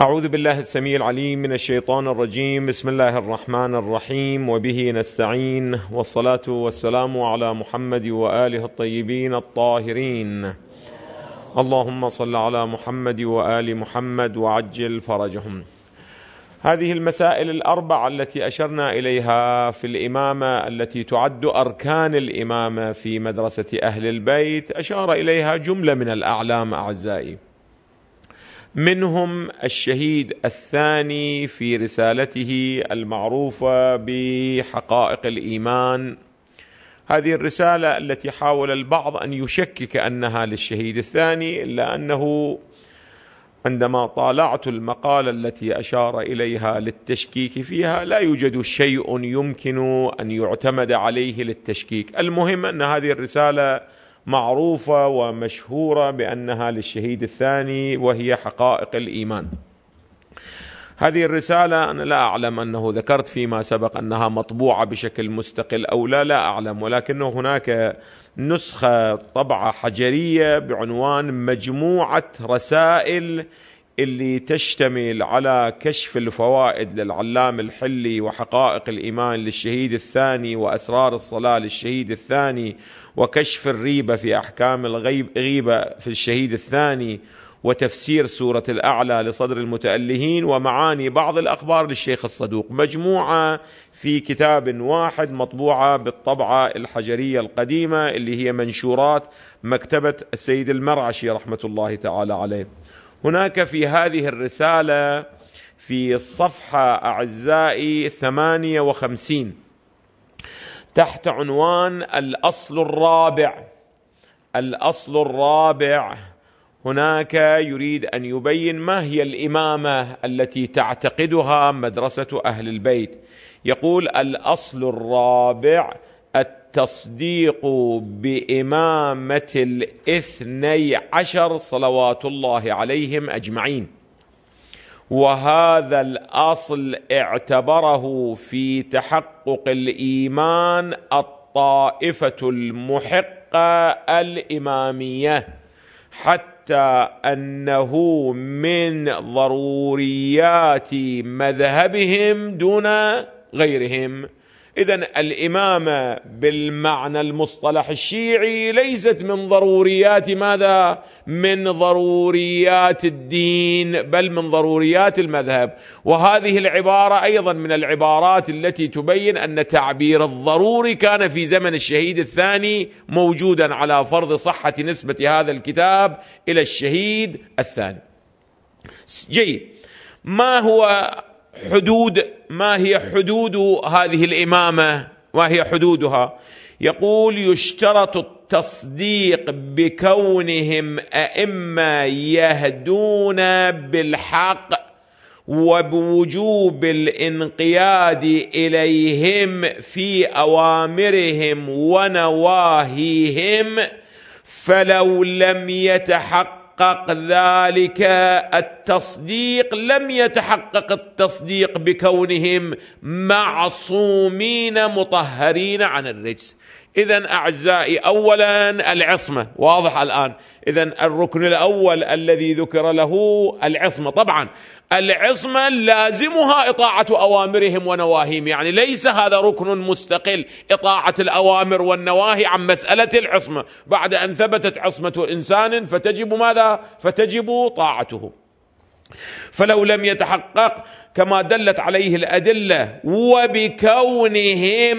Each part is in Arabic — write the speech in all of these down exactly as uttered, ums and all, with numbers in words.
أعوذ بالله السميع العليم من الشيطان الرجيم. بسم الله الرحمن الرحيم، وبه نستعين، والصلاة والسلام على محمد وآله الطيبين الطاهرين. اللهم صل على محمد وآل محمد وعجل فرجهم. هذه المسائل الأربعة التي أشرنا إليها في الإمامة، التي تعد أركان الإمامة في مدرسة أهل البيت، أشار إليها جملة من الأعلام أعزائي، منهم الشهيد الثاني في رسالته المعروفة بحقائق الإيمان. هذه الرسالة التي حاول البعض أن يشكك أنها للشهيد الثاني، إلا أنه عندما طالعت المقالة التي أشار إليها للتشكيك فيها لا يوجد شيء يمكن أن يعتمد عليه للتشكيك. المهم أن هذه الرسالة معروفة ومشهورة بأنها للشهيد الثاني، وهي حقائق الإيمان. هذه الرسالة أنا لا أعلم أنه ذكرت فيما سبق أنها مطبوعة بشكل مستقل أو لا لا أعلم، ولكن هناك نسخة طبعة حجرية بعنوان مجموعة رسائل، اللي تشتمل على كشف الفوائد للعلام الحلي، وحقائق الإيمان للشهيد الثاني، وأسرار الصلاة للشهيد الثاني، وكشف الريبة في أحكام الغيبة في الشهيد الثاني، وتفسير سورة الأعلى لصدر المتألهين، ومعاني بعض الأخبار للشيخ الصدوق. مجموعة في كتاب واحد مطبوعة بالطبعة الحجرية القديمة، اللي هي منشورات مكتبة السيد المرعشي رحمة الله تعالى عليه. هناك في هذه الرسالة في الصفحة أعزائي ثمانية وخمسين تحت عنوان الأصل الرابع، الأصل الرابع هناك يريد أن يبين ما هي الإمامة التي تعتقدها مدرسة أهل البيت. يقول: الأصل الرابع التصديق بإمامة الاثني عشر صلوات الله عليهم أجمعين. وهذا الأصل اعتبره في تحقق الإيمان الطائفة المحقة الإمامية، حتى أنه من ضروريات مذهبهم دون غيرهم. إذن الإمامة بالمعنى المصطلح الشيعي ليست من ضروريات ماذا؟ من ضروريات الدين، بل من ضروريات المذهب. وهذه العبارة أيضا من العبارات التي تبين أن تعبير الضروري كان في زمن الشهيد الثاني موجودا، على فرض صحة نسبة هذا الكتاب إلى الشهيد الثاني. جيد. ما هو حدود ما هي حدود هذه الإمامة؟ ما هي حدودها؟ يقول: يشترط التصديق بكونهم أئمة يهدون بالحق، وبوجوب الانقياد إليهم في أوامرهم ونواهيهم، فلو لم يتحقق ذلك التصديق لم يتحقق التصديق بكونهم معصومين مطهرين عن الرجس. إذن أعزائي، أولا العصمة واضح الآن. إذن الركن الأول الذي ذكر له العصمة، طبعا العصمة لازمها إطاعة أوامرهم ونواهيهم، يعني ليس هذا ركن مستقل إطاعة الأوامر والنواهي عن مسألة العصمة. بعد أن ثبتت عصمة إنسان فتجب ماذا؟ فتجب طاعته. فلو لم يتحقق كما دلت عليه الأدلة، وبكونهم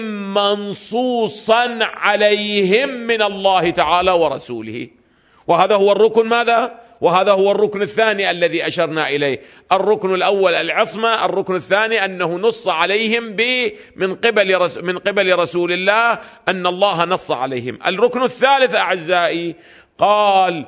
منصوصا عليهم من الله تعالى ورسوله. وهذا هو الركن ماذا؟ وهذا هو الركن الثاني الذي أشرنا إليه. الركن الأول العصمة، الركن الثاني أنه نص عليهم من قبل من قبل رسول الله، أن الله نص عليهم. الركن الثالث أعزائي قال: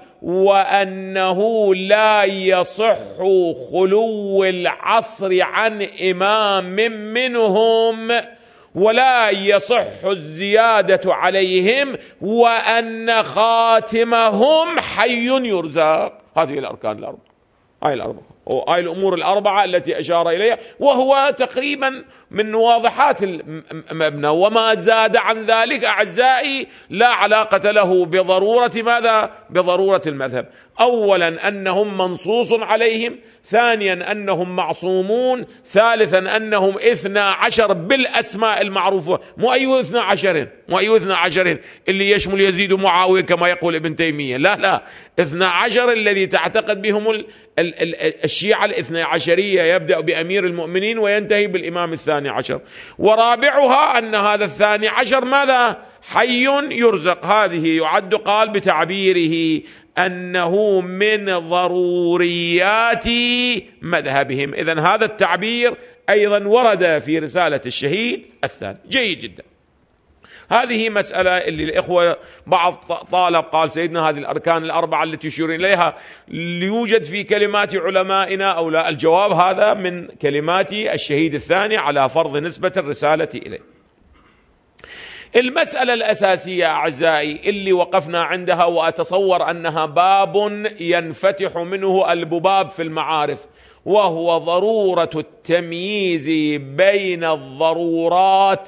وأنه لا يصح خلو العصر عن إمام منهم، ولا يصح الزيادة عليهم، وأن خاتمهم حي يرزق. هذه الأركان الأربعة، هاي الأربعة، هاي الأمور الأربعة التي أشار إليها، وهو تقريبا من واضحات المبنى. وما زاد عن ذلك أعزائي لا علاقة له بضرورة ماذا؟ بضرورة المذهب. أولا أنهم منصوص عليهم، ثانيا أنهم معصومون، ثالثا أنهم اثنا عشر بالأسماء المعروفة. مو أي اثنا عشرين، مو أي اثنا عشرين اللي يشمل يزيد ومعاوية كما يقول ابن تيمية، لا لا، اثنا عشر الذي تعتقد بهم ال ال ال الشيعة الاثنى عشرية، يبدأ بأمير المؤمنين وينتهي بالإمام الثاني عشر. ورابعها أن هذا الثاني عشر ماذا؟ حي يرزق. هذه يعد قال بتعبيره أنه من ضروريات مذهبهم. إذن هذا التعبير أيضا ورد في رسالة الشهيد الثاني. جيد جدا. هذه مسألة اللي الإخوة بعض طالب قال سيدنا هذه الأركان الأربعة التي يشيرون إليها ليوجد في كلمات علمائنا أو لا؟ الجواب هذا من كلمات الشهيد الثاني على فرض نسبة الرسالة إليه. المسألة الأساسية أعزائي اللي وقفنا عندها، وأتصور أنها باب ينفتح منه الباب في المعارف، وهو ضرورة التمييز بين الضرورات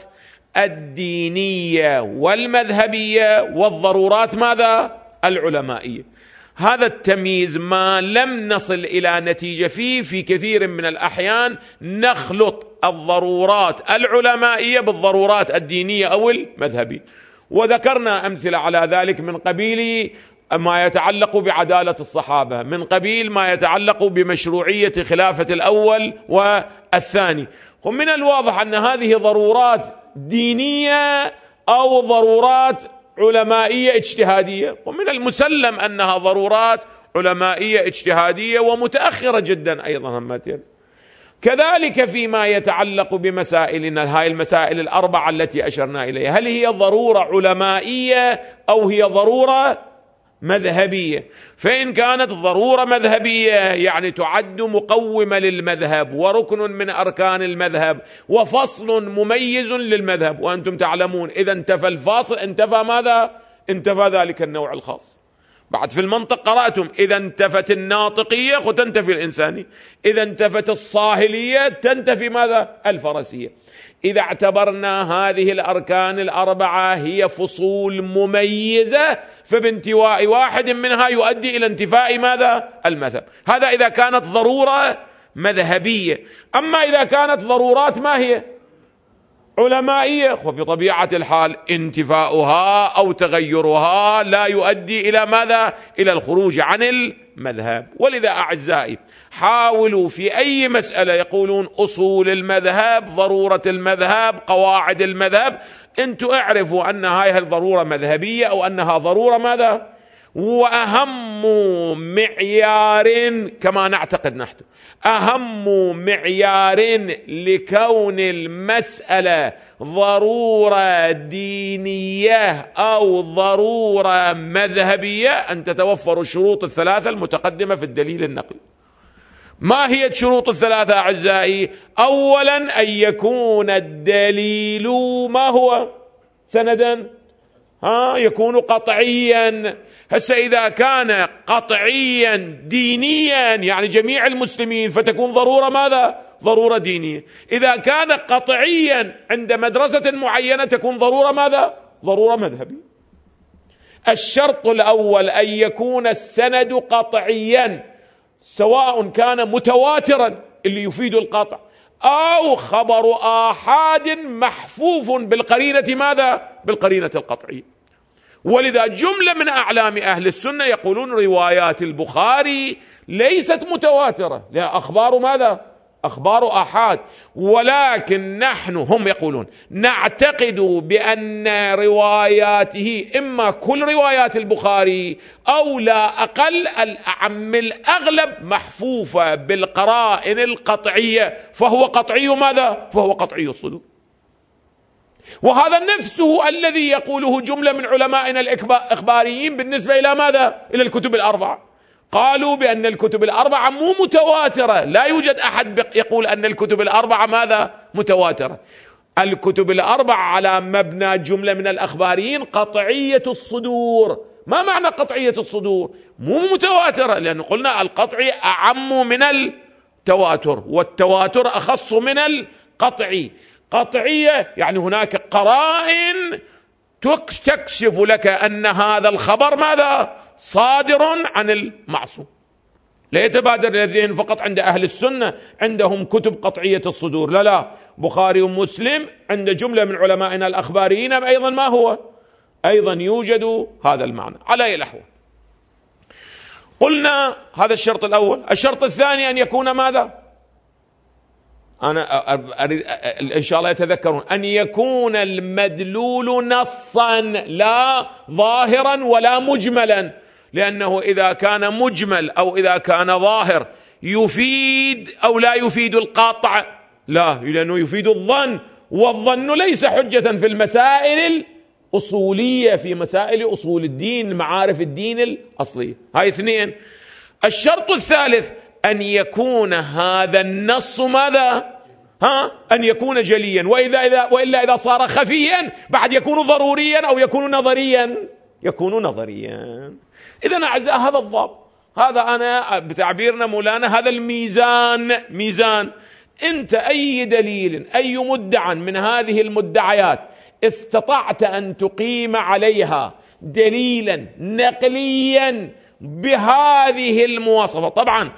الدينية والمذهبية والضرورات ماذا؟ العلمائية. هذا التمييز ما لم نصل إلى نتيجة فيه في كثير من الأحيان نخلط الضرورات العلمائية بالضرورات الدينية أو المذهبية، وذكرنا أمثلة على ذلك من قبيل ما يتعلق بعدالة الصحابة، من قبيل ما يتعلق بمشروعية خلافة الأول والثاني. ومن الواضح أن هذه ضرورات دينية أو ضرورات علمائية اجتهادية، ومن المسلم أنها ضرورات علمائية اجتهادية ومتأخرة جدا أيضا همتين. كذلك فيما يتعلق بمسائلنا، هاي المسائل الأربعة التي أشرنا إليها، هل هي ضرورة علمائية أو هي ضرورة مذهبية؟ فإن كانت ضرورة مذهبية يعني تعد مقومة للمذهب وركن من أركان المذهب وفصل مميز للمذهب، وأنتم تعلمون إذا انتفى الفاصل انتفى ماذا؟ انتفى ذلك النوع الخاص. بعد في المنطق قرأتم إذا انتفت الناطقية وتنتفي الإنسانية، إذا انتفت الصاهلية تنتفي ماذا؟ الفرسية. إذا اعتبرنا هذه الأركان الأربعة هي فصول مميزة فبانتواء واحد منها يؤدي إلى انتفاء ماذا؟ المذهب. هذا إذا كانت ضرورة مذهبية. أما إذا كانت ضرورات ما هي؟ علمائية، وبطبيعة الحال انتفاؤها أو تغيرها لا يؤدي إلى ماذا؟ إلى الخروج عن المذهب. ولذا أعزائي حاولوا في أي مسألة يقولون أصول المذهب، ضرورة المذهب، قواعد المذهب، أنتوا اعرفوا أن هاي الضرورة مذهبية أو أنها ضرورة ماذا؟ وأهم معيار كما نعتقد نحن، أهم معيار لكون المسألة ضرورة دينية أو ضرورة مذهبية أن تتوفر الشروط الثلاثة المتقدمة في الدليل النقلي. ما هي الشروط الثلاثة أعزائي؟ أولا أن يكون الدليل ما هو؟ سندا، ها يكون قطعيا. هسه إذا كان قطعيا دينيا يعني جميع المسلمين فتكون ضرورة ماذا؟ ضرورة دينية. إذا كان قطعيا عند مدرسة معينة تكون ضرورة ماذا؟ ضرورة مذهبية. الشرط الأول أن يكون السند قطعيا، سواء كان متواترا اللي يفيد القطع أو خبر آحاد محفوف بالقرينة ماذا؟ بالقرينة القطعية. ولذا جملة من أعلام أهل السنة يقولون روايات البخاري ليست متواترة، لا أخبار ماذا؟ أخبار آحاد. ولكن نحن هم يقولون نعتقد بأن رواياته إما كل روايات البخاري أو لا أقل الأعم الأغلب محفوفة بالقرائن القطعية، فهو قطعي ماذا؟ فهو قطعي الصدور. وهذا نفسه الذي يقوله جملة من علمائنا الإخباريين بالنسبة إلى ماذا؟ إلى الكتب الأربعة. قالوا بأن الكتب الأربعة مو متواترة، لا يوجد أحد يقول أن الكتب الأربعة ماذا؟ متواترة. الكتب الأربعة على مبنى جملة من الأخباريين قطعية الصدور. ما معنى قطعية الصدور؟ مو متواترة، لأن قلنا القطعي أعم من التواتر والتواتر أخص من القطعي. قطعية يعني هناك قرائن تكشف لك أن هذا الخبر ماذا؟ صادر عن المعصوم. لا يتبادر الذهن فقط عند أهل السنة عندهم كتب قطعية الصدور، لا لا، بخاري ومسلم عند جملة من علمائنا الأخباريين أيضا ما هو أيضا يوجد هذا المعنى. على أي الأحوال قلنا هذا الشرط الأول. الشرط الثاني أن يكون ماذا؟ أنا أريد إن شاء الله يتذكرون أن يكون المدلول نصا لا ظاهرا ولا مجملا، لأنه إذا كان مجمل أو إذا كان ظاهر يفيد أو لا يفيد القاطع؟ لا، لأنه يفيد الظن، والظن ليس حجة في المسائل الأصولية، في مسائل أصول الدين، معارف الدين الأصلية. هاي اثنين. الشرط الثالث أن يكون هذا النص ماذا؟ ها؟ أن يكون جليا، وإذا إذا وإلا إذا صار خفيا بعد يكون ضروريا أو يكون نظريا، يكون نظريا. إذن أعزائي هذا الضابط، هذا أنا بتعبيرنا مولانا هذا الميزان. ميزان أنت أي دليل أي مدعى من هذه المدعيات استطعت أن تقيم عليها دليلا نقليا بهذه المواصفة. طبعا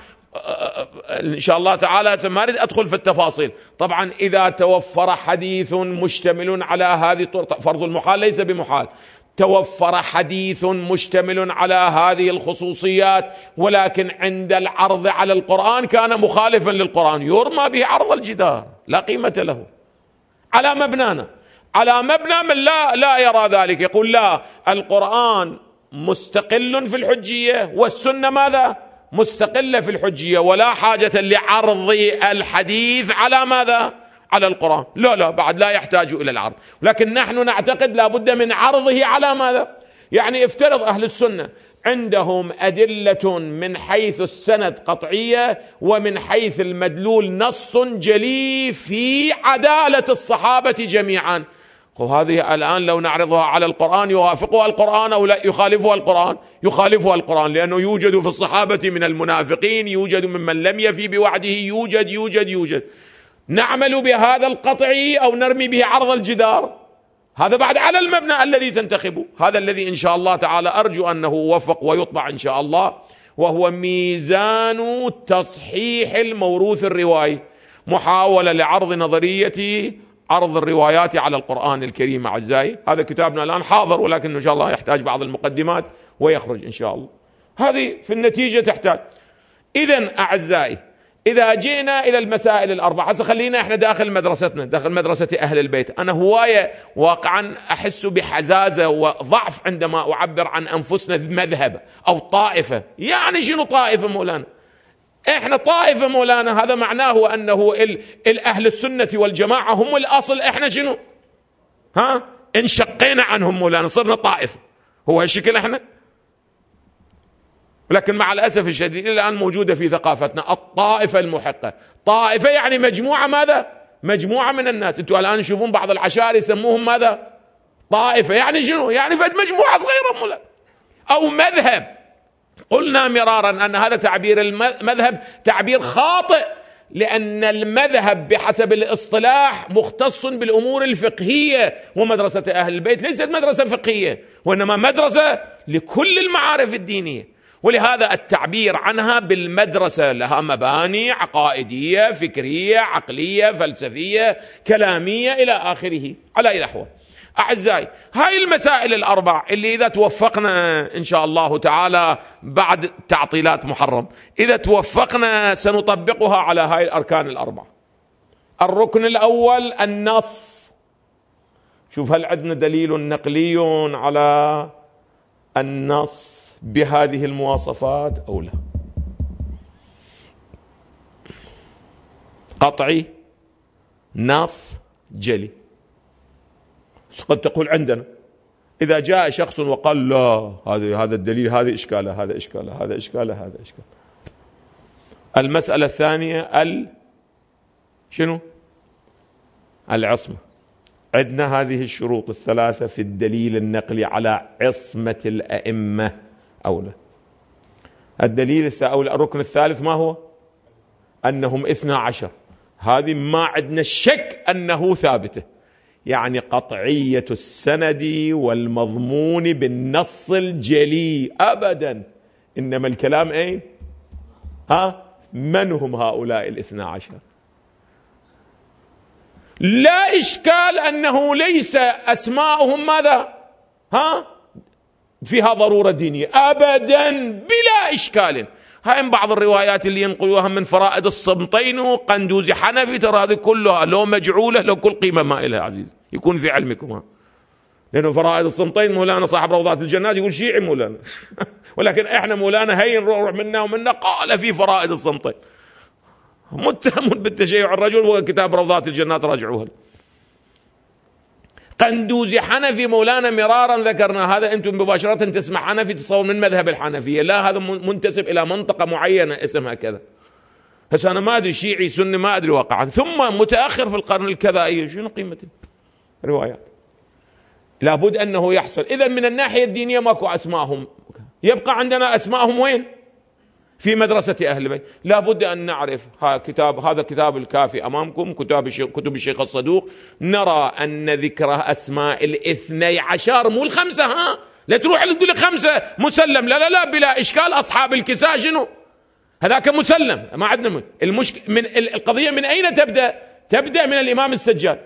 إن شاء الله تعالى ما أريد أدخل في التفاصيل. طبعا إذا توفر حديث مشتمل على هذه فرض المحال ليس بمحال، توفر حديث مشتمل على هذه الخصوصيات ولكن عند العرض على القرآن كان مخالفا للقرآن، يرمى به عرض الجدار، لا قيمة له. على مبنانا، على مبنى من لا لا يرى ذلك، يقول لا، القرآن مستقل في الحجية والسنة ماذا؟ مستقلة في الحجية، ولا حاجة لعرض الحديث على ماذا؟ على القرآن. لا لا، بعد لا يحتاج إلى العرض، لكن نحن نعتقد لا بد من عرضه على ماذا؟ يعني افترض أهل السنة عندهم أدلة من حيث السند قطعية ومن حيث المدلول نص جلي في عدالة الصحابة جميعا، وهذه الآن لو نعرضها على القرآن يوافقها القرآن أو لا يخالفها القرآن؟ يخالفها القرآن، لأنه يوجد في الصحابة من المنافقين، يوجد ممن لم يفي بوعده، يوجد يوجد يوجد نعمل بهذا القطعي أو نرمي به عرض الجدار؟ هذا بعد على المبنى الذي تنتخبه، هذا الذي إن شاء الله تعالى أرجو أنه وفق ويطبع إن شاء الله، وهو ميزان تصحيح الموروث الروائي، محاولة لعرض نظرية عرض الروايات على القرآن الكريم. أعزائي هذا كتابنا الآن حاضر، ولكن إن شاء الله يحتاج بعض المقدمات ويخرج إن شاء الله. هذه في النتيجة تحتاج. إذن أعزائي إذا جئنا إلى المسائل الأربعة، هسه خلينا إحنا داخل مدرستنا، داخل مدرسة أهل البيت. أنا هواية واقعا أحس بحزازة وضعف عندما أعبر عن أنفسنا مذهب أو طائفة. يعني شنو طائفة مولانا؟ إحنا طائفة مولانا هذا معناه أنه الأهل السنة والجماعة هم الأصل، إحنا شنو؟ ها؟ انشقينا عنهم مولانا صرنا طائفة، هو هالشكل إحنا؟ لكن مع الأسف الشديد الآن موجودة في ثقافتنا الطائفة المحقة. طائفة يعني مجموعة ماذا؟ مجموعة من الناس. انتوا الآن تشوفون بعض العشائر يسموهم ماذا؟ طائفة. يعني شنو؟ يعني فد مجموعة صغيرة مولا. أو مذهب. قلنا مرارا أن هذا تعبير المذهب تعبير خاطئ، لأن المذهب بحسب الاصطلاح مختص بالأمور الفقهية، ومدرسة أهل البيت ليست مدرسة فقهية، وإنما مدرسة لكل المعارف الدينية. ولهذا التعبير عنها بالمدرسة لها مباني عقائدية فكرية عقلية فلسفية كلامية إلى آخره. على أي الأحوال أعزائي هاي المسائل الأربع اللي إذا توفقنا إن شاء الله تعالى بعد تعطيلات محرم، إذا توفقنا سنطبقها على هاي الأركان الأربع. الركن الأول النص. شوف هل عندنا دليل نقلي على النص بهذه المواصفات أو لا؟ قطعي، نص، جلي. قد تقول عندنا إذا جاء شخص وقال لا هذا هذا الدليل هذا إشكاله هذا إشكاله هذا إشكاله هذا إشكاله. المسألة الثانية ال شنو؟ العصمة. عندنا هذه الشروط الثلاثة في الدليل النقلي على عصمة الأئمة أو لا. الدليل أو الركن الثالث ما هو؟ أنهم اثنا عشر. هذه ما عندنا الشك أنه ثابتة، يعني قطعية السند والمضمون بالنص الجلي أبدا. إنما الكلام أين؟ ها؟ من هم هؤلاء الاثنى عشر؟ لا إشكال أنه ليس أسماؤهم ماذا؟ ها؟ فيها ضرورة دينية أبدا بلا إشكال. هاي بعض الروايات اللي ينقلوها من فرائد الصمطين وقندوزي حنفي، ترى هذه كلها لو مجعولة لو كل قيمة ما إلها عزيز، يكون في علمكم. ها، لأنه فرائد الصمطين مولانا صاحب روضات الجنات يقول شيعي مولانا ولكن إحنا مولانا هين نروح منا ومنا قال في فرائد الصمطين، متهم بالتشيع الرجل، وكتاب روضات الجنات راجعوها. قندوزي حنفي مولانا مرارا ذكرنا هذا، أنتم مباشرة تسمع حنفي تصور من مذهب الحنفية، لا هذا منتسب إلى منطقة معينة اسمها كذا. بس أنا ما أدري شيعي سني ما أدري واقعا، ثم متأخر في القرن الكذائي شنو قيمة روايات؟ لابد أنه يحصل. إذن من الناحية الدينية ماكو أسماءهم، يبقى عندنا أسماءهم وين؟ في مدرسة أهل البيت. لابد أن نعرف ها كتاب، هذا كتاب الكافي أمامكم، كتاب كتب الشيخ الصدوق، نرى أن ذكر أسماء الاثني عشر مو الخمسة. ها لا تروح تقول خمسة مسلم، لا لا لا بلا إشكال. أصحاب الكساء شنو؟ هذاك مسلم، ما عندنا من المشك... من القضية من أين تبدأ؟ تبدأ من الإمام السجاد.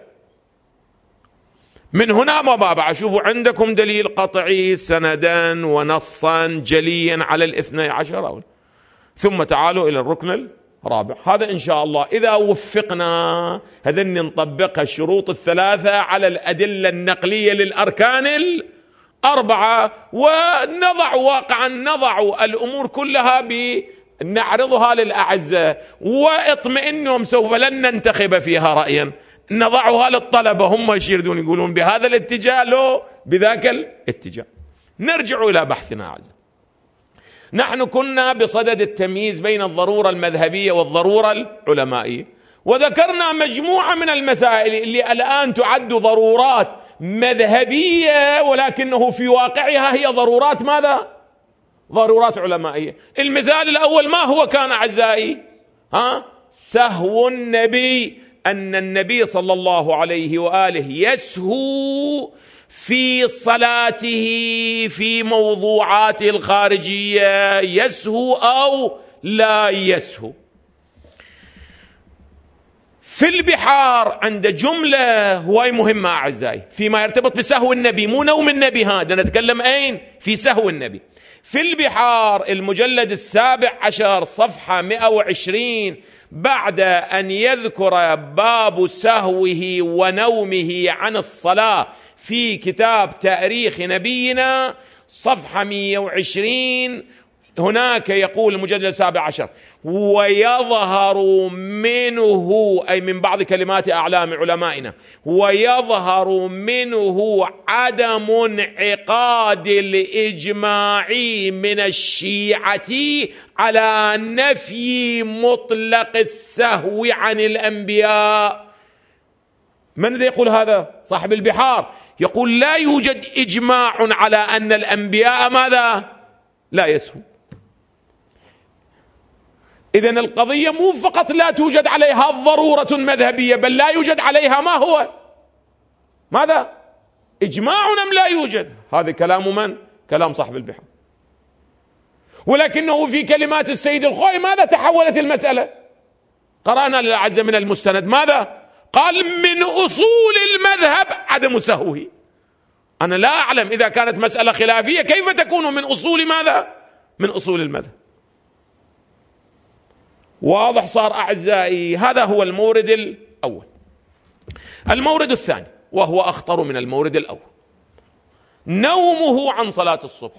من هنا ما بابا شوفوا عندكم دليل قطعي سندا ونصا جليا على الاثني عشر، ثم تعالوا إلى الركن الرابع. هذا إن شاء الله إذا وفقنا هذن نطبق الشروط الثلاثة على الأدلة النقلية للأركان الأربعة، ونضع واقعا نضع الأمور كلها بنعرضها للأعزاء، واطمئنهم سوف لن ننتخب فيها رأيا، نضعها للطلبة هم يشيردون يقولون بهذا الاتجاه لو بذاك الاتجاه. نرجع إلى بحثنا أعزائي. نحن كنا بصدد التمييز بين الضرورة المذهبية والضرورة العلمائية، وذكرنا مجموعة من المسائل اللي الآن تعد ضرورات مذهبية ولكنه في واقعها هي ضرورات ماذا؟ ضرورات علمائية. المثال الأول ما هو كان أعزائي؟ ها؟ سهو النبي، أن النبي صلى الله عليه وآله يسهو في صلاته في موضوعاته الخارجية، يسهو أو لا يسهو. في البحار عند جملة هواي مهمة أعزائي فيما يرتبط بسهو النبي، مو نوم النبي، هذا نتكلم أين؟ في سهو النبي. في البحار المجلد السابع عشر صفحة مئة وعشرين، بعد أن يذكر باب سهوه ونومه عن الصلاة في كتاب تاريخ نبينا صفحة مئة وعشرين، هناك يقول المجلد السابع عشر: ويظهر منه، أي من بعض كلمات أعلام علمائنا، ويظهر منه عدم انعقاد الإجماع من الشيعة على نفي مطلق السهو عن الأنبياء. من ذي يقول هذا؟ صاحب البحار يقول لا يوجد إجماع على أن الأنبياء ماذا؟ لا يسهو. إذن القضية مو فقط لا توجد عليها ضرورة مذهبية، بل لا يوجد عليها ما هو؟ ماذا؟ إجماع أم لا يوجد؟ هذا كلام من؟ كلام صاحب البحر. ولكنه في كلمات السيد الخوئي ماذا تحولت المسألة؟ قرأنا للأعزة من المستند ماذا؟ قال من أصول المذهب عدم سهوه. أنا لا أعلم إذا كانت مسألة خلافية كيف تكون من أصول ماذا؟ من أصول المذهب. واضح صار أعزائي؟ هذا هو المورد الأول. المورد الثاني وهو أخطر من المورد الأول، نومه عن صلاة الصبح.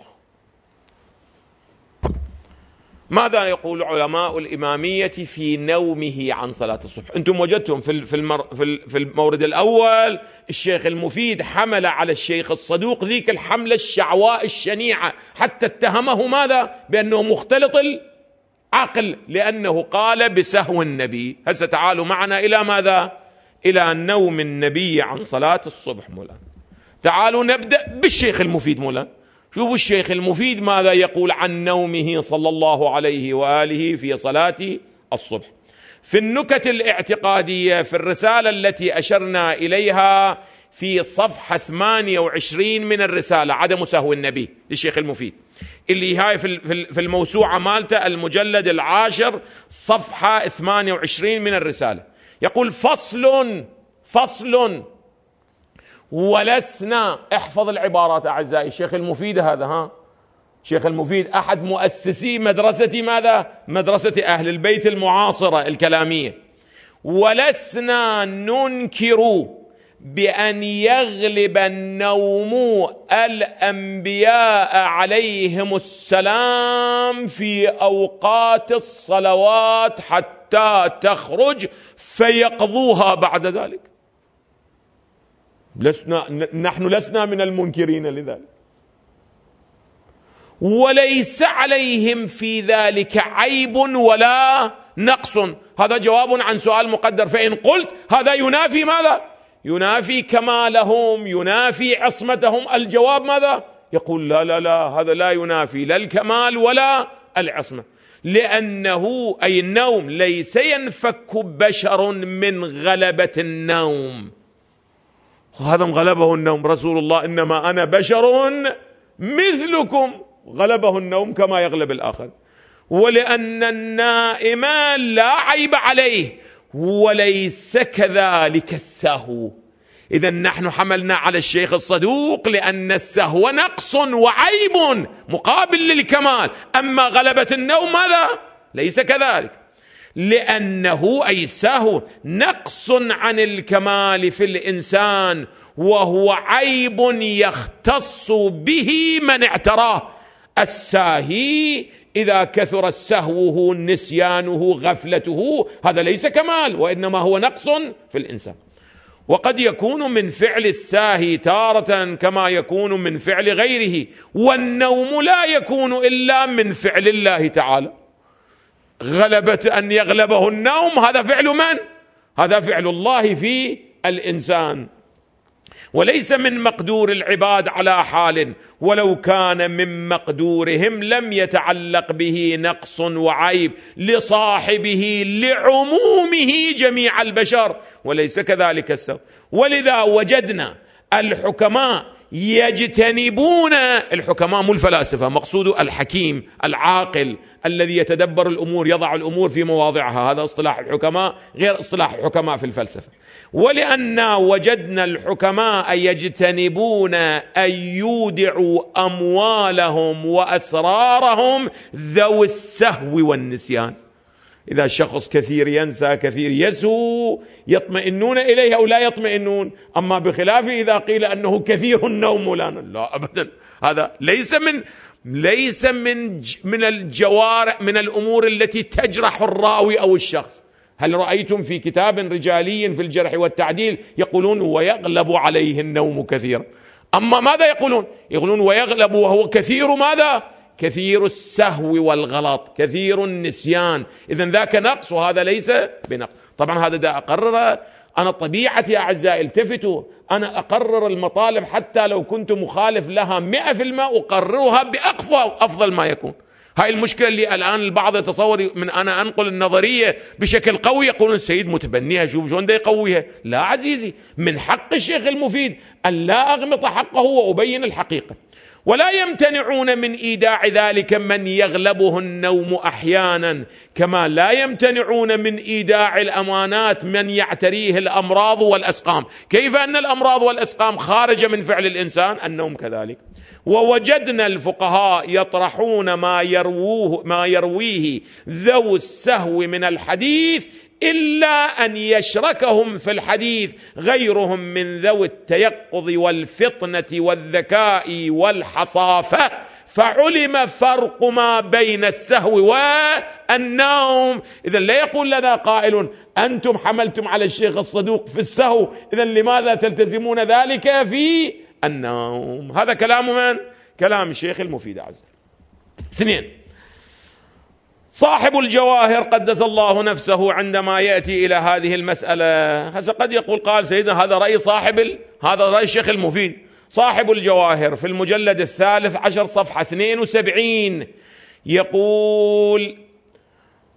ماذا يقول علماء الإمامية في نومه عن صلاة الصبح؟ أنتم وجدتم في في المورد الأول الشيخ المفيد حمل على الشيخ الصدوق ذيك الحملة الشعواء الشنيعة، حتى اتهمه ماذا؟ بأنه مختلط العقل، لأنه قال بسهو النبي. هسه تعالوا معنا إلى ماذا؟ إلى نوم النبي عن صلاة الصبح. مولانا تعالوا نبدأ بالشيخ المفيد. مولانا شوفوا الشيخ المفيد ماذا يقول عن نومه صلى الله عليه وآله في صلاة الصبح. في النكت الاعتقادية في الرسالة التي أشرنا إليها في صفحة ثمانية وعشرين من الرسالة عدم سهو النبي للشيخ المفيد، اللي هاي في الموسوعة مالته المجلد العاشر صفحة ثمانية وعشرين من الرسالة، يقول: فصل فصل ولسنا. احفظ العبارات أعزائي، الشيخ المفيد هذا، ها شيخ المفيد أحد مؤسسي مدرسة ماذا؟ مدرسة أهل البيت المعاصرة الكلامية. ولسنا ننكر بأن يغلب النوم الأنبياء عليهم السلام في أوقات الصلوات حتى تخرج فيقضوها بعد ذلك. لسنا نحن لسنا من المنكرين لذلك، وليس عليهم في ذلك عيب ولا نقص. هذا جواب عن سؤال مقدر. فإن قلت هذا ينافي ماذا؟ ينافي كمالهم، ينافي عصمتهم. الجواب ماذا؟ يقول: لا لا لا، هذا لا ينافي لا الكمال ولا العصمة، لأنه أي النوم ليس ينفك بشر من غلبة النوم. هذا غلبه النوم، رسول الله: إنما أنا بشر مثلكم، غلبه النوم كما يغلب الآخر. ولأن النائم لا عيب عليه، وليس كذلك السهو. إذن نحن حملنا على الشيخ الصدوق لأن السهو نقص وعيب مقابل للكمال، أما غلبة النوم ماذا؟ ليس كذلك، لأنه أي السهو نقص عن الكمال في الإنسان، وهو عيب يختص به من اعتراه. الساهي إذا كثر سهوه نسيانه غفلته هذا ليس كمال، وإنما هو نقص في الإنسان. وقد يكون من فعل الساهي تارة كما يكون من فعل غيره، والنوم لا يكون إلا من فعل الله تعالى. غلبة أن يغلبه النوم هذا فعل من؟ هذا فعل الله في الإنسان، وليس من مقدور العباد على حال، ولو كان من مقدورهم لم يتعلق به نقص وعيب لصاحبه لعمومه جميع البشر، وليس كذلك السوء. ولذا وجدنا الحكماء يجتنبون، الحكماء مو الفلاسفة، مقصود الحكيم العاقل الذي يتدبر الأمور، يضع الأمور في مواضعها، هذا اصطلاح الحكماء غير اصطلاح الحكماء في الفلسفة. ولأن وجدنا الحكماء يجتنبون أن يودعوا أموالهم وأسرارهم ذوي السهو والنسيان. إذا الشخص كثير ينسى كثير يسهو يطمئنون إليه أو لا يطمئنون، أما بخلاف إذا قيل أنه كثير النوم لا لا أبدا، هذا ليس من ليس من من الجوارح من الأمور التي تجرح الراوي أو الشخص. هل رأيتم في كتاب رجالي في الجرح والتعديل يقولون ويغلب عليه النوم كثيرا؟ أما ماذا يقولون؟ يقولون ويغلب وهو كثير ماذا؟ كثير السهو والغلط، كثير النسيان. إذن ذاك نقص وهذا ليس بنقص. طبعا هذا دا أقرر أنا طبيعتي أعزائي، التفتوا، أنا أقرر المطالب حتى لو كنت مخالف لها مئة في المئة أقررها بأقوى أفضل ما يكون. هاي المشكلة اللي الآن البعض يتصور من أنا أنقل النظرية بشكل قوي يقولون السيد متبنيها، شوف شلون ده يقويها. لا عزيزي، من حق الشيخ المفيد أن لا أغمط حقه وأبين الحقيقة. ولا يمتنعون من إيداع ذلك من يغلبه النوم أحيانا، كما لا يمتنعون من إيداع الأمانات من يعتريه الأمراض والأسقام. كيف أن الأمراض والأسقام خارجة من فعل الإنسان؟ النوم كذلك. ووجدنا الفقهاء يطرحون ما يروه ما يرويه ذو السهو من الحديث، إلا أن يشركهم في الحديث غيرهم من ذوي التيقظ والفطنة والذكاء والحصافة، فعلم فرق ما بين السهو والنوم. إذن لا يقول لنا قائل أنتم حملتم على الشيخ الصدوق في السهو، إذن لماذا تلتزمون ذلك في النوم؟ هذا كلام من؟ كلام الشيخ المفيد عز وجل. اثنين، صاحب الجواهر قدس الله نفسه عندما يأتي إلى هذه المسألة، هذا قد يقول قال سيدنا هذا رأي صاحب ال... هذا رأي الشيخ المفيد. صاحب الجواهر في المجلد الثالث عشر صفحة اثنين وسبعين يقول: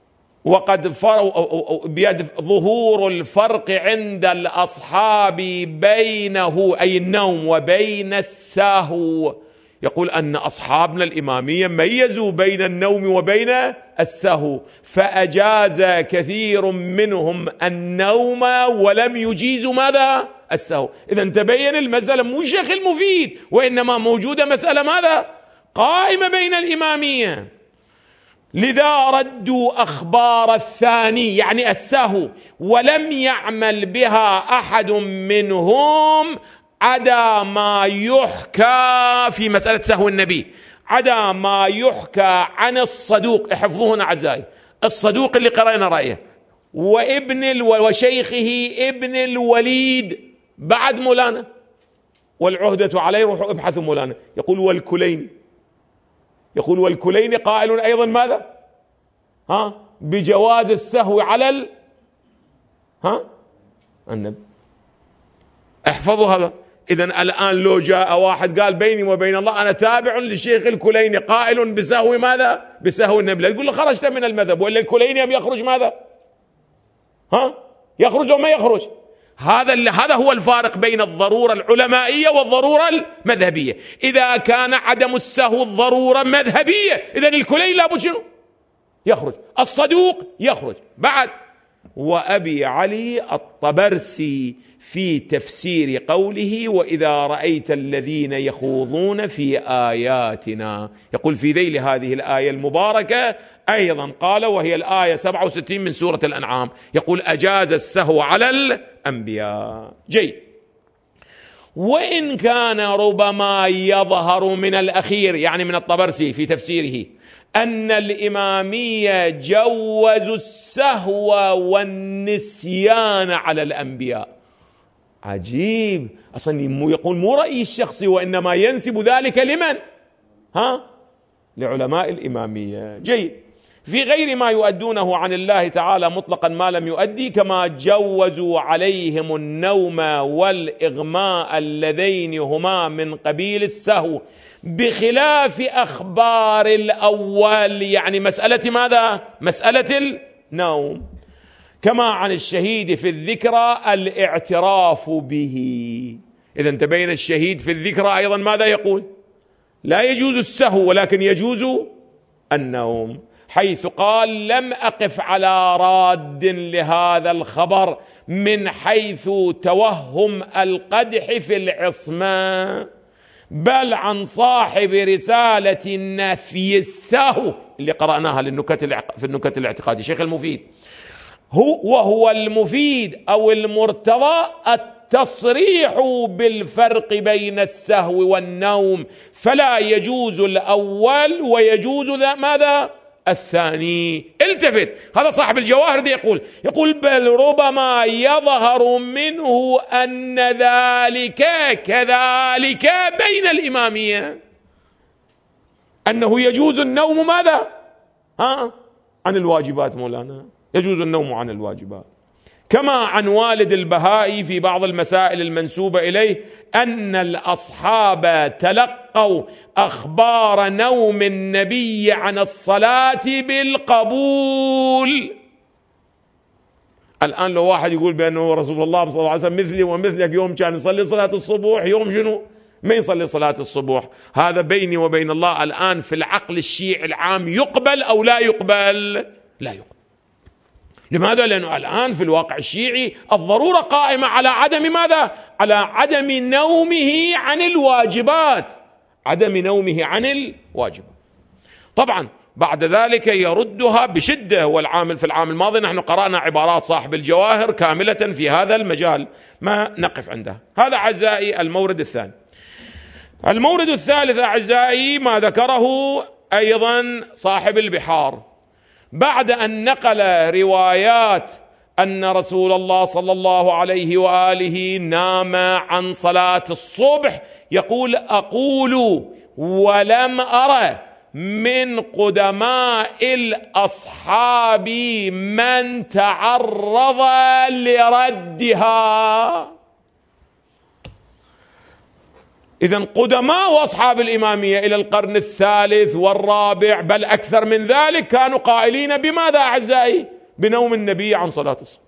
وقد بيد ظهور الفرق عند الأصحاب بينه أي النوم وبين السهو. يقول أن أصحابنا الإمامية ميزوا بين النوم وبين السهو، فأجاز كثير منهم النوم ولم يجيزوا ماذا؟ السهو. إذن تبين المسألة مو شيخ المفيد، وإنما موجودة مسألة ماذا؟ قائمة بين الإمامية. لذا ردوا أخبار الثاني يعني السهو ولم يعمل بها أحد منهم عدا ما يحكى في مسألة سهو النبي، عدا ما يحكى عن الصدوق. احفظوهن أعزائي، الصدوق اللي قرأنا رأيه وابن الو... وشيخه ابن الوليد بعد مولانا، والعهدة عليه روحوا ابحثوا مولانا. يقول والكليني، يقول والكليني قائل أيضا ماذا؟ ها بجواز السهو على ال... ها النبي. احفظوا هذا. إذن الآن لو جاء واحد قال بيني وبين الله أنا تابع للشيخ الكليني قائل بسهو ماذا؟ بسهو النبي، لا تقول له خرجت من المذهب، ولا الكليني أم يخرج ماذا؟ ها يخرج أو ما يخرج؟ هذا هذا هو الفارق بين الضرورة العلمائية والضرورة المذهبية. إذا كان عدم السهو الضرورة مذهبية، إذن الكليني لابد شنو؟ يخرج. الصدوق يخرج. بعد وأبي علي الطبرسي في تفسير قوله وإذا رأيت الذين يخوضون في آياتنا، يقول في ذيل هذه الآية المباركة أيضا قال، وهي الآية سبعة وستين من سورة الأنعام، يقول أجاز السهو على الأنبياء. جيد. وإن كان ربما يظهر من الأخير يعني من الطبرسي في تفسيره أن الإمامية جوزوا السهو والنسيان على الأنبياء. عجيب، أصلا مو يقول مو رأيي الشخصي، وإنما ينسب ذلك لمن؟ ها؟ لعلماء الإمامية. جيد. في غير ما يؤدونه عن الله تعالى مطلقا ما لم يؤدي، كما جوزوا عليهم النوم والإغماء اللذين هما من قبيل السهو، بخلاف أخبار الأول يعني مسألة ماذا؟ مسألة النوم. كما عن الشهيد في الذكرى الاعتراف به. إذا تبين الشهيد في الذكرى أيضا ماذا يقول؟ لا يجوز السهو ولكن يجوز النوم، حيث قال لم أقف على راد لهذا الخبر من حيث توهم القدح في العصمة، بل عن صاحب رسالة النفي السهو اللي قرأناها للنكت في النكت الاعتقادي شيخ المفيد، هو وهو المفيد أو المرتضى التصريح بالفرق بين السهو والنوم، فلا يجوز الأول ويجوز ماذا؟ الثاني. التفت، هذا صاحب الجواهر دي يقول يقول بل ربما يظهر منه أن ذلك كذلك بين الإمامية، أنه يجوز النوم ماذا؟ ها؟ عن الواجبات مولانا، يجوز النوم عن الواجبات. كما عن والد البهائي في بعض المسائل المنسوبة إليه أن الأصحاب تلقوا أخبار نوم النبي عن الصلاة بالقبول. الآن لو واحد يقول بأنه رسول الله صلى الله عليه وسلم مثلي ومثلك يوم كان يصلي صلاة الصبح، يوم شنو ما يصلي صلاة الصبح، هذا بيني وبين الله الآن في العقل الشيعي العام يقبل أو لا يقبل؟ لا يقبل. لماذا؟ لأنه الآن في الواقع الشيعي الضرورة قائمة على عدم ماذا؟ على عدم نومه عن الواجبات، عدم نومه عن الواجبات. طبعا بعد ذلك يردها بشدة، والعامل في العام الماضي نحن قرأنا عبارات صاحب الجواهر كاملة في هذا المجال، ما نقف عنده. هذا أعزائي المورد الثاني. المورد الثالث أعزائي ما ذكره أيضا صاحب البحار، بعد أن نقل روايات أن رسول الله صلى الله عليه وآله نام عن صلاة الصبح، يقول أقول ولم أرى من قدماء الأصحاب من تعرض لردها. إذن قدماء وأصحاب الإمامية إلى القرن الثالث والرابع بل أكثر من ذلك كانوا قائلين بماذا أعزائي؟ بنوم النبي عن صلاة الصبح.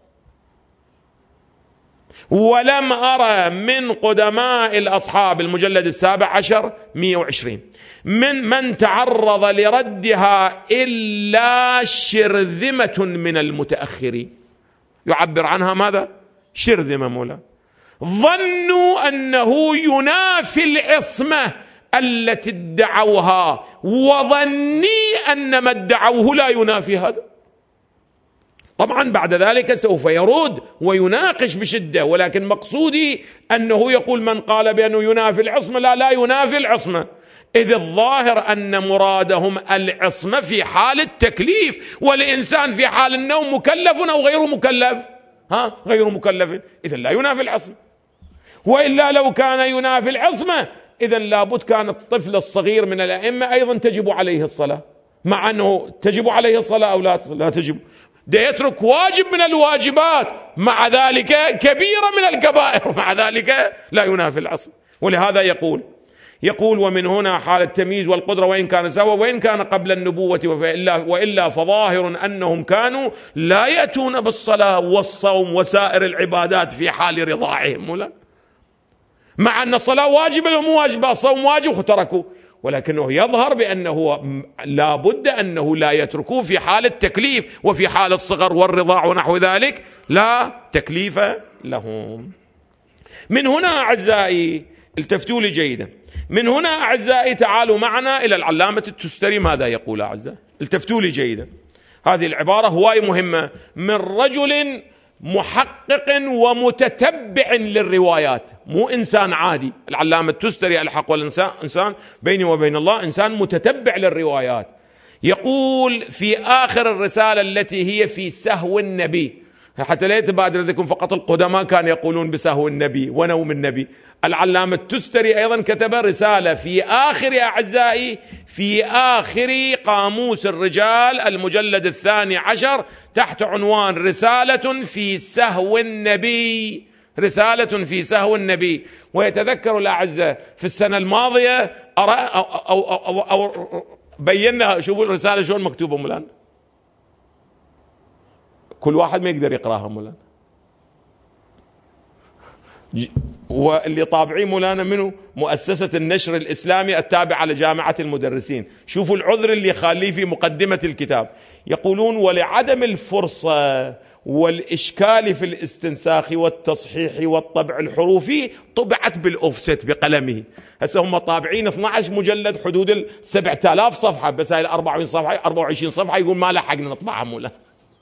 ولم أرى من قدماء الأصحاب المجلد السابع عشر مئة وعشرين من من تعرض لردها إلا شرذمة من المتأخرين، يعبر عنها ماذا؟ شرذمة مولا، ظنوا أنه ينافي العصمة التي ادعوها، وظني أن ما ادعوه لا ينافي هذا. طبعا بعد ذلك سوف يرد ويناقش بشدة، ولكن مقصودي أنه يقول من قال بأنه ينافي العصمة، لا لا ينافي العصمة، إذ الظاهر أن مرادهم العصمة في حال التكليف، والإنسان في حال النوم مكلف أو غير مكلف؟ ها غير مكلف، إذن لا ينافي العصمة. وإلا لو كان ينافي العصمة إذن لابد كان الطفل الصغير من الأئمة أيضا تجب عليه الصلاة، مع أنه تجب عليه الصلاة أو لا لا تجب، ده يترك واجب من الواجبات، مع ذلك كبيرة من الكبائر، مع ذلك لا ينافي العصمة. ولهذا يقول يقول ومن هنا حال التمييز والقدرة وإن كان سوا وإن كان قبل النبوة، وإلا, وإلا فظاهر أنهم كانوا لا يأتون بالصلاة والصوم وسائر العبادات في حال رضاعهم، ولا مع أن الصلاة واجبة ومو واجبة، الصوم واجب وتركوا، ولكنه يظهر بأنه لا بد أنه لا يتركوه في حال التكليف، وفي حال الصغر والرضاع ونحو ذلك لا تكليف لهم. من هنا أعزائي التفتوا لي جيدا، من هنا أعزائي تعالوا معنا إلى العلامة التستري ماذا يقول أعزائي، التفتوا لي جيدا. هذه العبارة هواي مهمة من رجل محقق ومتتبع للروايات، مو إنسان عادي. العلامة التستري الحق والإنسان إنسان بيني وبين الله إنسان متتبع للروايات. يقول في آخر الرسالة التي هي في سهو النبي، حتى لا يتبادر ذكركم فقط القدماء كان يقولون بسهو النبي ونوم النبي، العلامة التستري أيضا كتب رسالة في آخر أعزائي في آخر قاموس الرجال المجلد الثاني عشر تحت عنوان رسالة في سهو النبي، رسالة في سهو النبي. ويتذكر الأعزاء في السنة الماضية أو, أو, أو, أو, أو بينا، شوفوا الرسالة شلون مكتوبة مولانا، كل واحد ما يقدر يقراها مولانا، واللي طابعين مولانا منه مؤسسة النشر الإسلامي التابعة لجامعة المدرسين. شوفوا العذر اللي خاليه في مقدمة الكتاب، يقولون ولعدم الفرصة والإشكال في الاستنساخ والتصحيح والطبع الحروفي طبعت بالأوفست بقلمه. هسه هم طابعين اثني عشر مجلد حدود ال سبعة آلاف صفحة، بس هاي أربعة وعشرين صفحة أربعة وعشرين صفحة يقول ما لحقنا نطبعها مولانا.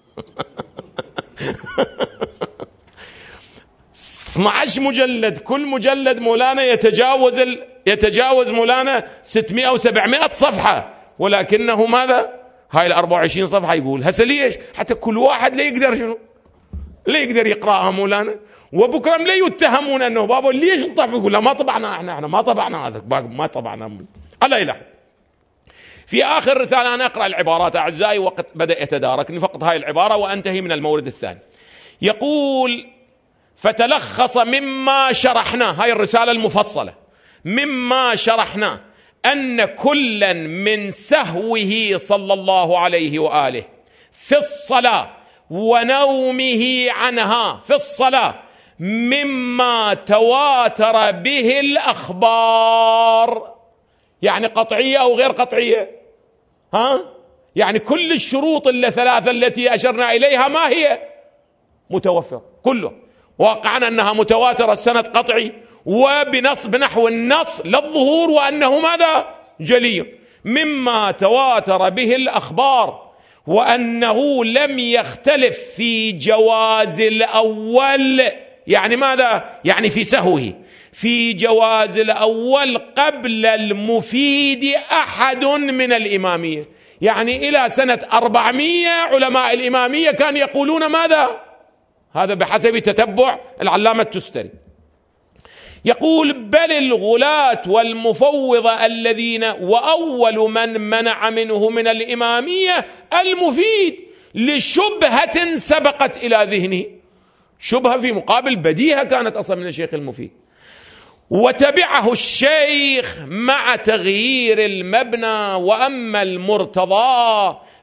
اثني عشر مجلد، كل مجلد مولانا يتجاوز ال... يتجاوز مولانا ستمائة أو سبعمائة صفحة، ولكنه ماذا؟ هاي ال أربعة وعشرين صفحة يقول. هسه ليش؟ حتى كل واحد لا يقدر شنو؟ لا يقدر يقراها مولانا، وبكره لا يتهمون انه بابا ليش طبع، يقول لا ما طبعنا احنا احنا ما طبعنا هذا ما طبعنا. على إله في آخر رسالة أنا أقرأ العبارات أعزائي، وقت بدأ يتداركني فقط هاي العبارة وأنتهي من المورد الثاني. يقول فتلخص مما شرحناه، هاي الرسالة المفصلة، مما شرحناه أن كلا من سهوه صلى الله عليه وآله في الصلاة ونومه عنها في الصلاة مما تواتر به الأخبار، يعني قطعية أو غير قطعية، ها؟ يعني كل الشروط الثلاثة التي أشرنا إليها ما هي متوفرة كله، واقعا أنها متواترة السند قطعي وبنص بنحو النص للظهور، وأنه ماذا؟ جلي، مما تواتر به الأخبار، وأنه لم يختلف في جواز الأول، يعني ماذا؟ يعني في سهوه، في جواز الأول قبل المفيد أحد من الإمامية. يعني إلى سنة أربعمائة علماء الإمامية كانوا يقولون ماذا؟ هذا بحسب تتبع العلامة التستري. يقول بل الغلاة والمفوضة الذين وأول من منع منه من الإمامية المفيد لشبهة سبقت إلى ذهنه، شبهة في مقابل بديهة كانت أصلا من الشيخ المفيد، وتبعه الشيخ مع تغيير المبنى. وأما المرتضى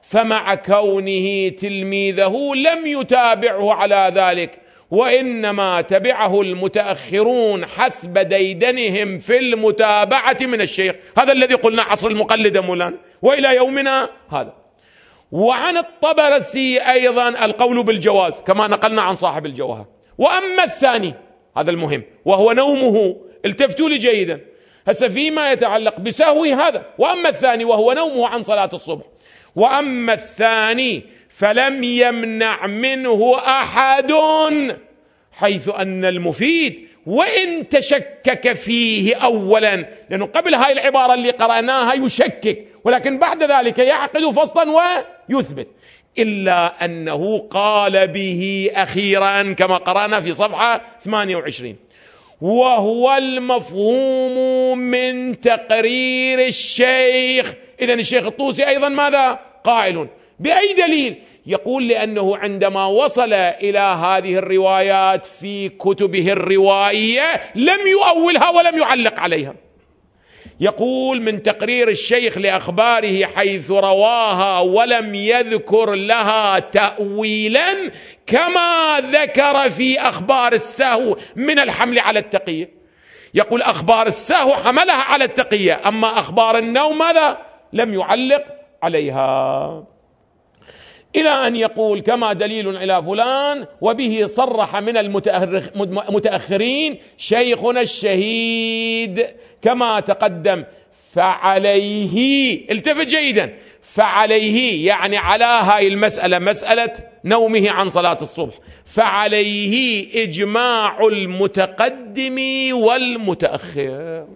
فمع كونه تلميذه لم يتابعه على ذلك، وإنما تبعه المتأخرون حسب ديدنهم في المتابعة من الشيخ. هذا الذي قلنا عصر المقلد مولانا وإلى يومنا هذا. وعن الطبرسي أيضا القول بالجواز كما نقلنا عن صاحب الجوهر. وأما الثاني، هذا المهم، وهو نومه، التفتوا لي جيدا هسه فيما يتعلق بسهو هذا. وأما الثاني وهو نومه عن صلاة الصبح. وأما الثاني فلم يمنع منه أحد، حيث أن المفيد وإن تشكك فيه أولا، لأنه قبل هاي العبارة اللي قرأناها يشكك، ولكن بعد ذلك يعقد فصلا ويثبت، إلا أنه قال به أخيرا كما قرأنا في صفحة ثمانية وعشرين، وهو المفهوم من تقرير الشيخ. إذن الشيخ الطوسي أيضا ماذا قائل؟ بأي دليل؟ يقول لأنه عندما وصل إلى هذه الروايات في كتبه الروائية لم يؤولها ولم يعلق عليها. يقول من تقرير الشيخ لأخباره حيث رواها ولم يذكر لها تأويلا، كما ذكر في أخبار السهو من الحمل على التقية. يقول أخبار السهو حملها على التقية، أما أخبار النوم ماذا؟ لم يعلق عليها. إلى أن يقول كما دليل إلى فلان، وبه صرح من المتأخرين شيخنا الشهيد كما تقدم، فعليه، التفت جيدا، فعليه يعني على هاي المسألة، مسألة نومه عن صلاة الصبح، فعليه إجماع المتقدم والمتأخر.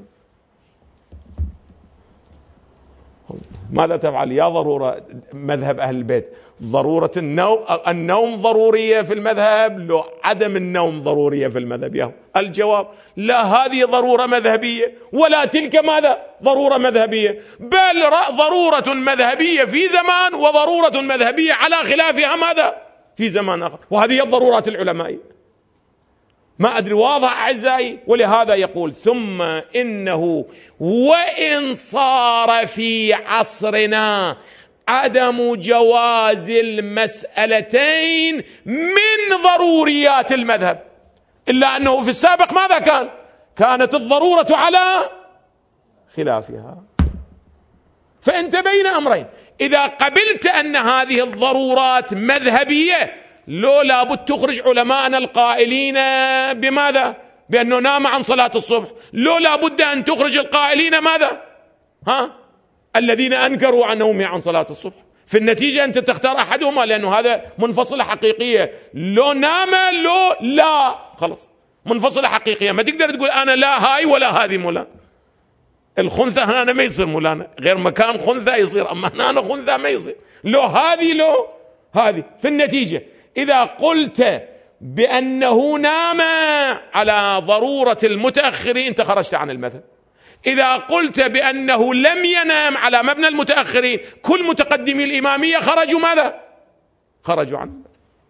ماذا تفعل؟ يا ضرورة مذهب أهل البيت، ضرورة النوم، النوم ضرورية في المذهب، لو عدم النوم ضرورية في المذهب؟ يا الجواب لا، هذه ضرورة مذهبية ولا تلك ماذا؟ ضرورة مذهبية، بل ضرورة مذهبية في زمان وضرورة مذهبية على خلافها ماذا؟ في زمان آخر. وهذه هي الضرورات العلمائية. ما أدري واضح أعزائي؟ ولهذا يقول ثم إنه وإن صار في عصرنا عدم جواز المسألتين من ضروريات المذهب، إلا أنه في السابق ماذا كان؟ كانت الضرورة على خلافها. فأنت بين أمرين، إذا قبلت أن هذه الضرورات مذهبية لو لابد تخرج علماءنا القائلين بماذا؟ بأنه نام عن صلاة الصبح، لو لابد أن تخرج القائلين ماذا؟ ها؟ الذين أنكروا عن نومه عن صلاة الصبح. في النتيجة أنت تختار أحدهما، لأنه هذا منفصلة حقيقية، لو نام لو لا، خلص منفصلة حقيقية. ما تقدر تقول أنا لا هاي ولا هذه مولانا. الخنثى هنا ما يصير مولانا، غير مكان خنثى يصير، أما هنا خنثى ما يصير، لو هذه لو هذه. في النتيجة إذا قلت بأنه نام على ضرورة المتأخرين أنت خرجت عن المذهب. إذا قلت بأنه لم ينام على مبنى المتأخرين، كل متقدمي الإمامية خرجوا ماذا؟ خرجوا عنه.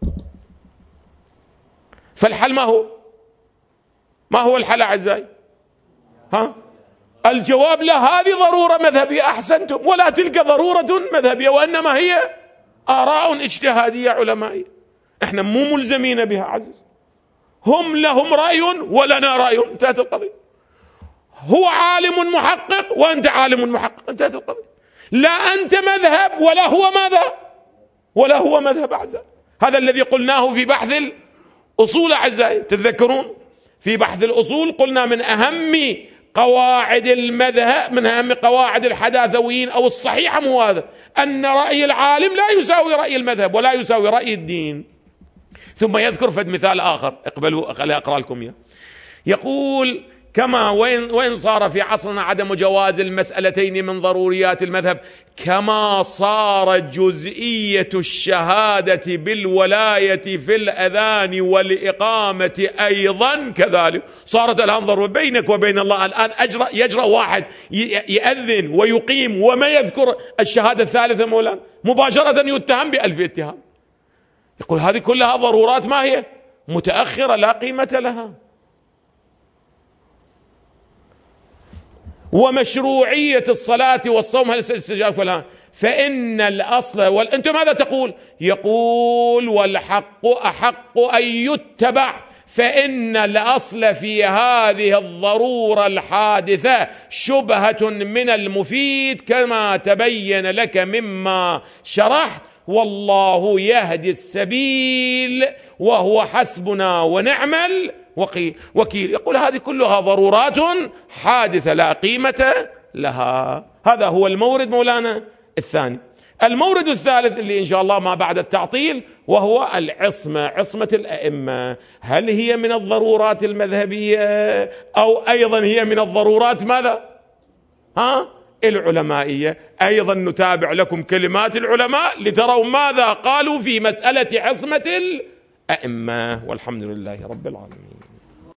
فالحل ما هو؟ ما هو الحل أعزائي؟ ها؟ الجواب لا، هذه ضرورة مذهبية، أحسنتم، ولا تلك ضرورة مذهبية، وإنما هي آراء اجتهادية علمائية، احنا مو ملزمين بها عزيز. هم لهم رأي ولنا رأي، انتهت القضية. هو عالم محقق وأنت عالم محقق، انتهت القضية. لا أنت مذهب ولا هو ماذا؟ ولا هو مذهب أعزائي. هذا الذي قلناه في بحث الأصول أعزائي، تتذكرون في بحث الأصول قلنا من أهم قواعد المذهب، من أهم قواعد الحداثويين أو الصحيحة مو هذا، أن رأي العالم لا يساوي رأي المذهب ولا يساوي رأي الدين. ثم يذكر فد مثال آخر، اقبلوا خلي أقرأ لكم إياه. يقول كما وين, وين صار في عصرنا عدم جواز المسألتين من ضروريات المذهب، كما صار جزئية الشهادة بالولاية في الأذان والإقامة أيضا كذلك. صارت الآن ضرورة بينك وبين الله. الآن أجرأ يجرأ واحد يأذن ويقيم وما يذكر الشهادة الثالثة مولانا، مباشرة يتهم بألف اتهام. يقول هذه كلها ضرورات ما هي؟ متأخرة لا قيمة لها. ومشروعية الصلاة والصوم هل الاستجابة ولا؟ فإن الأصل وال... أنت ماذا تقول؟ يقول والحق أحق أن يتبع، فإن الأصل في هذه الضرورة الحادثة شبهة من المفيد كما تبين لك مما شرحت، والله يهدي السبيل وهو حسبنا ونعم الوكيل. يقول هذه كلها ضرورات حادثة لا قيمة لها. هذا هو المورد مولانا الثاني. المورد الثالث اللي إن شاء الله ما بعد التعطيل، وهو العصمة، عصمة الأئمة. هل هي من الضرورات المذهبية أو أيضا هي من الضرورات ماذا؟ ها؟ العلمائية. أيضا نتابع لكم كلمات العلماء لتروا ماذا قالوا في مسألة عصمة الأئمة، والحمد لله رب العالمين.